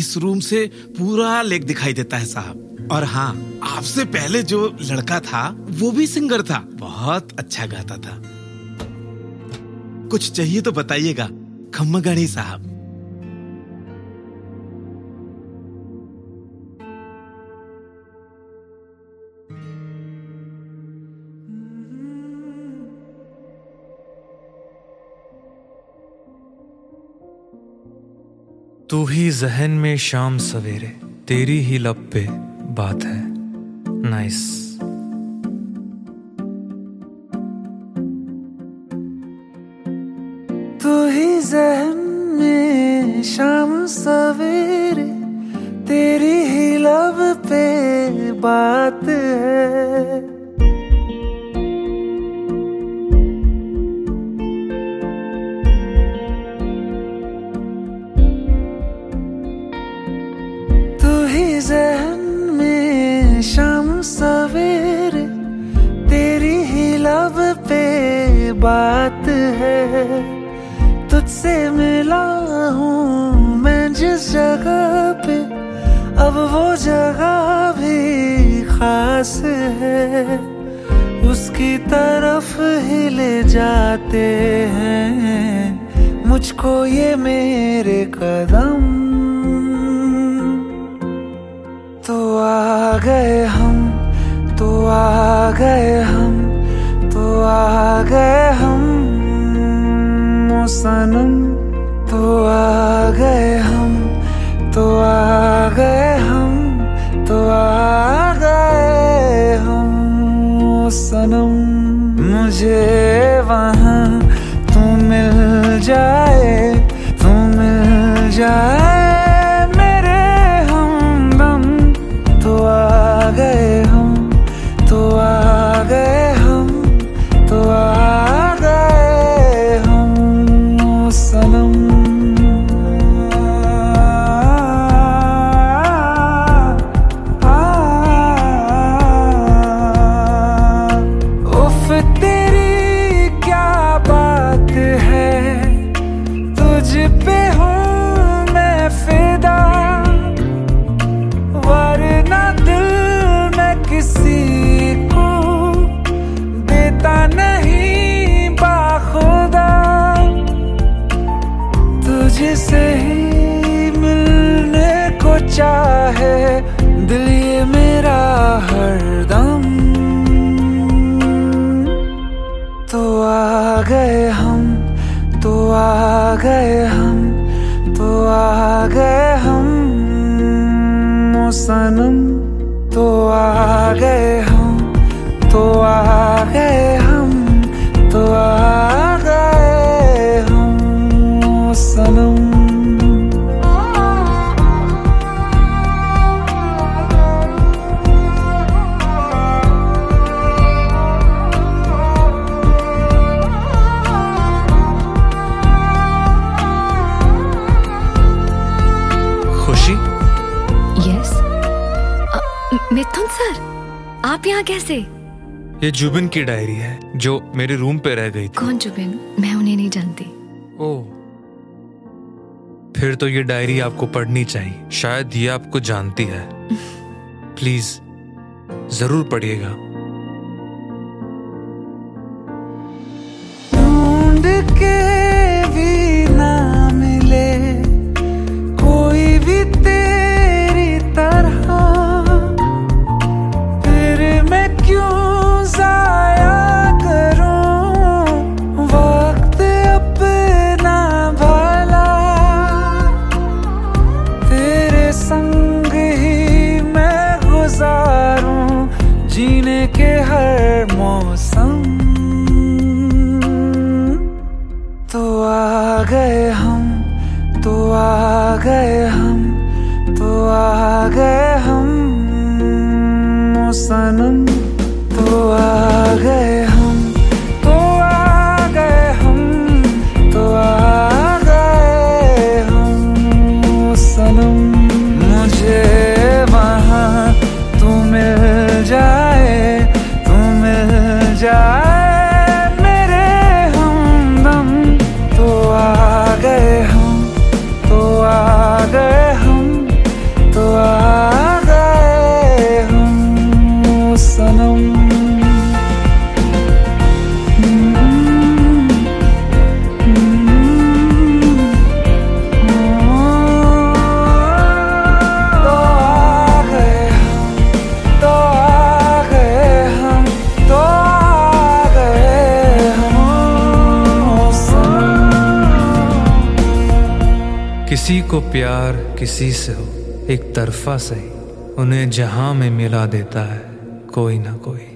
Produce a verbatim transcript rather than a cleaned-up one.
इस रूम से पूरा लेक दिखाई देता है साहब। और हाँ, आपसे पहले जो लड़का था वो भी सिंगर था, बहुत अच्छा गाता था। कुछ चाहिए तो बताइएगा खम्मगणी साहब। तू ही जहन में शाम सवेरे, तेरी ही लब पे बात है। नाइस। तू ही जहन में शाम सवेरे, तेरी ही लब पे बात है। जहन में शाम सवेरे, तेरी ही लब पे बात है। तुझसे मिला हूँ मैं जिस जगह पे, अब वो जगह भी खास है। उसकी तरफ ही ले जाते हैं मुझको ये मेरे कदम। तो आ गए हम, तो आ गए हम, तो आ गए हम ओ सनम। तो आ गए हम, तो आ गए हम, तो आ गए हम ओ सनम। मुझे वहाँ तू मिल जाए, तू मिल जाए से ही मिलने को चाहे दिल ये मेरा हरदम। तो आ गए हम, तो आ गए हम, तो आ गए हम ओ सनम। तो आ गए हम, तो आ गए हम, तो आ गए हम ओ सनम। यस, मिथुन सर, आप यहाँ कैसे? ये जुबिन की डायरी है जो मेरे रूम पे रह गई थी। कौन जुबिन? मैं उन्हें नहीं जानती। ओह, फिर तो ये डायरी आपको पढ़नी चाहिए, शायद ये आपको जानती है। प्लीज जरूर पढ़िएगा। ढूंढ के भी ना मिले कोई भी तेरी तरह, फिर मैं क्यों जाया करूं वक्त अपना भला। तेरे संग ही मैं गुजारूं जीने के हर मौसम। तो आ गए हम, तो आ गए हम, तो आ गए हम ओ सनम। तो आ गए हम, तो आ गए हम, तो आ गए हम ओ सनम। मुझे वहाँ तू मिल जाए, तू मिल जाए मेरे हमदम। तो आ गए हम, तो आ गए हम, किसी को प्यार किसी से हो एक तरफा सही, उन्हें जहां में मिला देता है कोई ना कोई।